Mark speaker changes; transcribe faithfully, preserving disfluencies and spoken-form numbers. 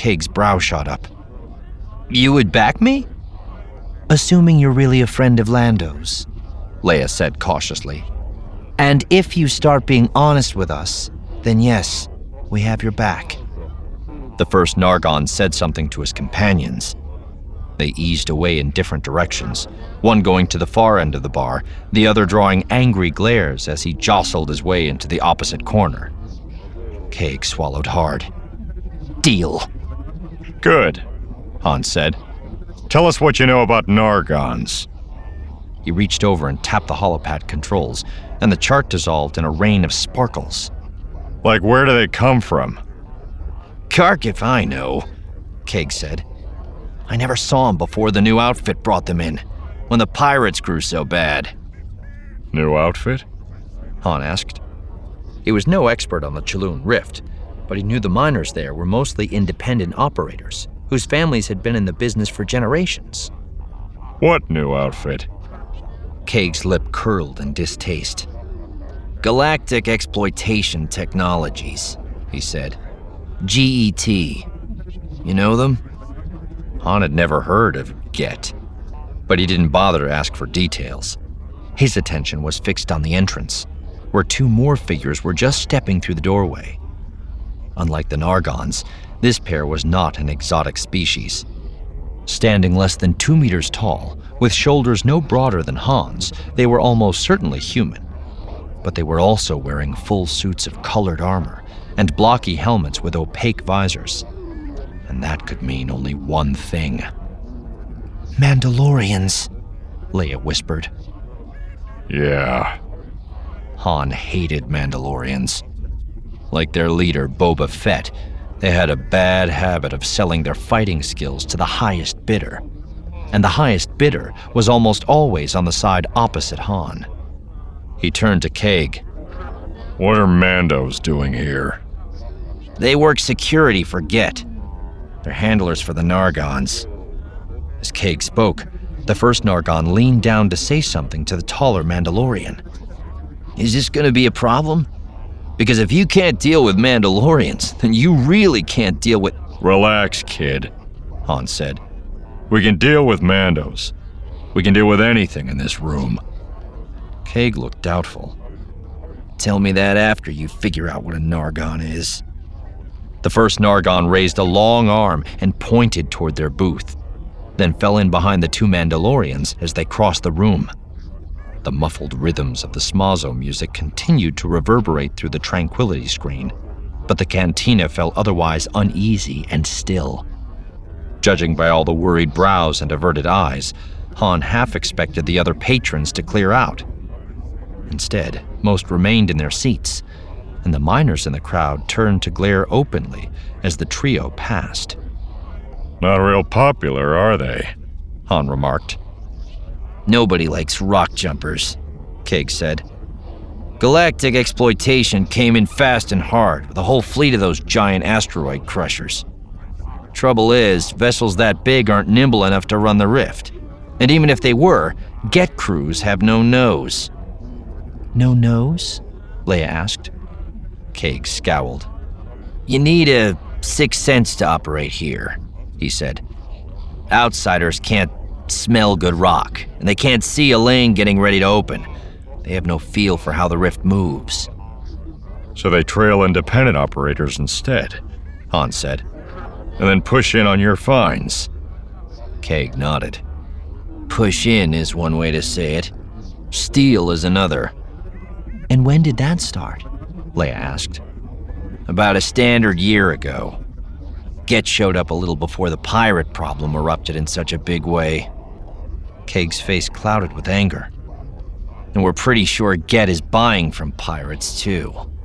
Speaker 1: Kaig's brow shot up. You would back me? Assuming you're really a friend of Lando's, Leia said cautiously. And if you start being honest with us, then yes, we have your back. The first Nargon said something to his companions. They eased away in different directions, one going to the far end of the bar, the other drawing angry glares as he jostled his way into the opposite corner. Kaig swallowed hard. Deal.
Speaker 2: Good, Han said. Tell us what you know about Nargons.
Speaker 1: He reached over and tapped the holopad controls, and the chart dissolved in a rain of sparkles.
Speaker 2: Like, where do they come from?
Speaker 1: Kark if I know, Kaig said. I never saw them before the new outfit brought them in, when the pirates grew so bad.
Speaker 2: New outfit?
Speaker 1: Han asked. He was no expert on the Chaloon Rift, but he knew the miners there were mostly independent operators, whose families had been in the business for generations.
Speaker 2: What new outfit?
Speaker 1: Kaig's lip curled in distaste. Galactic Exploitation Technologies, he said. G E T. You know them? Han had never heard of G E T, but he didn't bother to ask for details. His attention was fixed on the entrance, where two more figures were just stepping through the doorway. Unlike the Nargons, this pair was not an exotic species. Standing less than two meters tall, with shoulders no broader than Han's, they were almost certainly human. But they were also wearing full suits of colored armor and blocky helmets with opaque visors. And that could mean only one thing. Mandalorians, Leia whispered.
Speaker 2: Yeah.
Speaker 1: Han hated Mandalorians. Like their leader, Boba Fett, they had a bad habit of selling their fighting skills to the highest bidder. And the highest bidder was almost always on the side opposite Han. He turned to Kaig.
Speaker 2: What are Mandos doing here?
Speaker 1: They work security for G E T. They're handlers for the Nargons. As Kaig spoke, the first Nargon leaned down to say something to the taller Mandalorian. Is this gonna be a problem? Because if you can't deal with Mandalorians, then you really can't deal with—
Speaker 2: Relax, kid,
Speaker 1: Han said.
Speaker 2: We can deal with Mandos. We can deal with anything in this room.
Speaker 1: Kaig looked doubtful. Tell me that after you figure out what a Nargon is. The first Nargon raised a long arm and pointed toward their booth, then fell in behind the two Mandalorians as they crossed the room. The muffled rhythms of the Smazo music continued to reverberate through the tranquility screen, but the cantina felt otherwise uneasy and still. Judging by all the worried brows and averted eyes, Han half expected the other patrons to clear out. Instead, most remained in their seats, and the miners in the crowd turned to glare openly as the trio passed.
Speaker 2: Not real popular, are they?
Speaker 1: Han remarked. Nobody likes rock jumpers, Kaig said. Galactic Exploitation came in fast and hard with a whole fleet of those giant asteroid crushers. Trouble is, vessels that big aren't nimble enough to run the rift. And even if they were, G E T crews have no nose. No nose? Leia asked. Kaig scowled. You need a sixth sense to operate here, he said. Outsiders can't smell good rock, and they can't see a lane getting ready to open. They have no feel for how the rift moves.
Speaker 2: So they trail independent operators instead, Han said, and then push in on your finds.
Speaker 1: Kaig nodded. Push in is one way to say it. Steal is another. And when did that start? Leia asked. About a standard year ago. G E T showed up a little before the pirate problem erupted in such a big way. Kaig's face clouded with anger. And we're pretty sure G E T is buying from pirates, too.